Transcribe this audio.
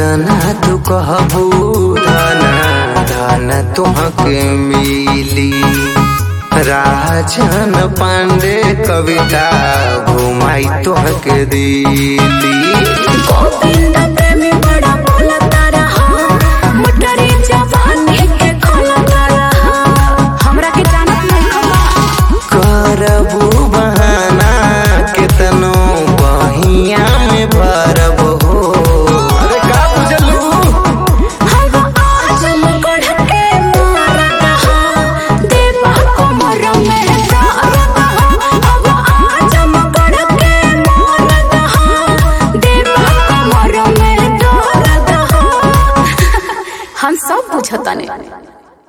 जितना तू कहबू धना धना तुहके मिली। राजन पांडे कविता घुमाई तुहके दिली। गोविंद प्रेमी बड़ा बोलता रहा, मोटरी जवानी के खोलता रहा। हमरा के जानत नहीं करबू बहाना कितनो बहिया में भरब हो। अरे का बुझलू हवा आज मुकड़ के मारत हा, देवा कमर में दर्द हा। हवा आज मुकड़ के मारत हा, देवा कमर में दर्द हा। हम सब बुझतानी।